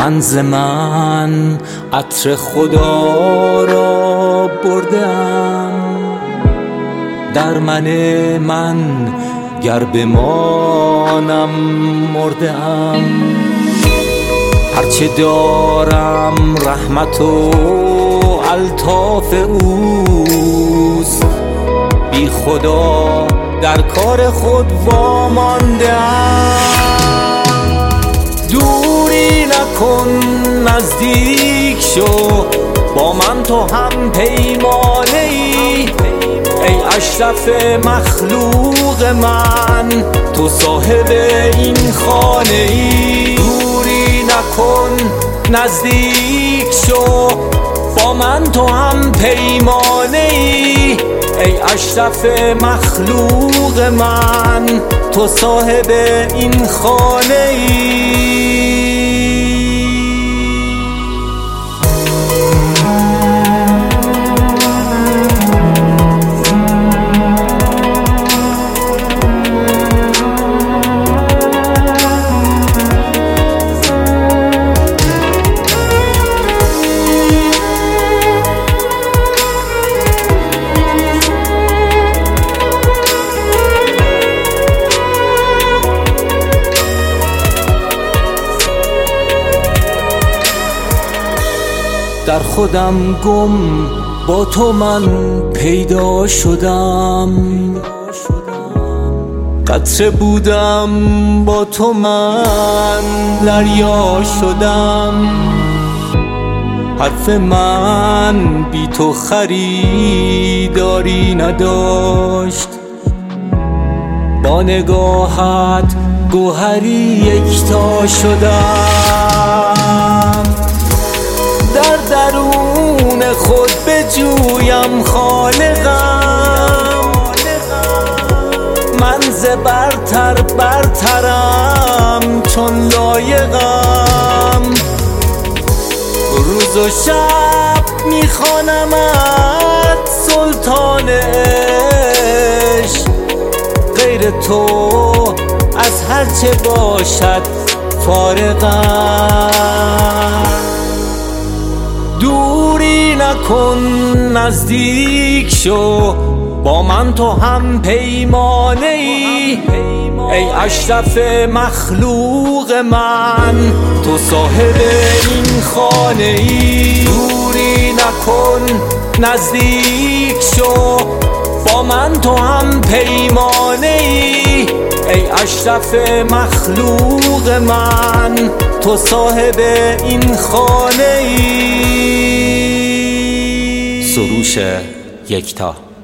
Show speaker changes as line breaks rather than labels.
من ز من عطر خدا را بردم، در من گر بمانم مردم. هرچه دارم رحمت و الطاف اوست، بی خدا در کار خود واماندم. دوری نکن نزدیک شو، با من تو هم پیمانه ای. ای اشرف مخلوق من، تو صاحب این خانه ای. دوری نکن نزدیک شو، با من تو هم پیمانه ای. ای اشرف مخلوق من، تو صاحب این خانه ای. در خودم گم با تو من پیدا شدم، قطره بودم با تو من دریا شدم. حرف من بی تو خریداری نداشت، با نگاهت گوهری یکتا شدم. در درون خود بجویم خالقم، من ز برترم چون لایقم. روز و شب میخوانمت سلطان عشق، غیر تو از هرچه باشد فارغم. دوری نکن نزدیک شو، با من تو هم پیمانه ای. ای اشرف مخلوق من، تو صاحب این خانه ای. دوری نکن نزدیک شو، با من تو هم پیمانه ای. ای اشرف مخلوق من، تو صاحب این خانه ای. سروش یکتا.